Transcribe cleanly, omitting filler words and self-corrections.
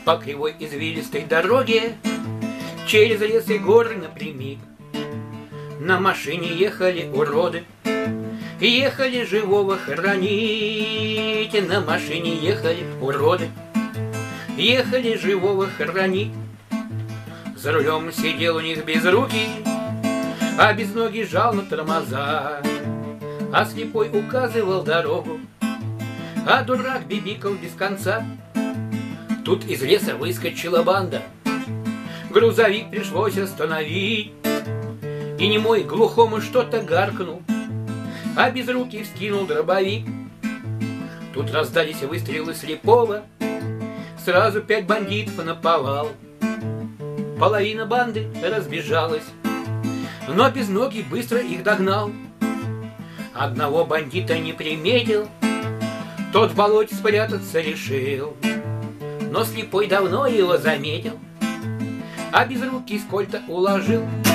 по кривой извилистой дороге, через лес и горы напрямик. На машине ехали уроды, ехали живого хоронить. На машине ехали уроды, ехали живого хоронить. За рулем сидел у них безрукий, а безногий жал на тормоза, а слепой указывал дорогу, а дурак бибикал без конца. Тут из леса выскочила банда, грузовик пришлось остановить, и немой глухому что-то гаркнул, а безрукий вскинул дробовик. Тут раздались выстрелы слепого, сразу 5 бандитов наповал. Половина банды разбежалась, но безногий быстро их догнал. Одного бандита не приметил, тот в болоте спрятаться решил, но слепой давно его заметил, а безрукий сколько уложил.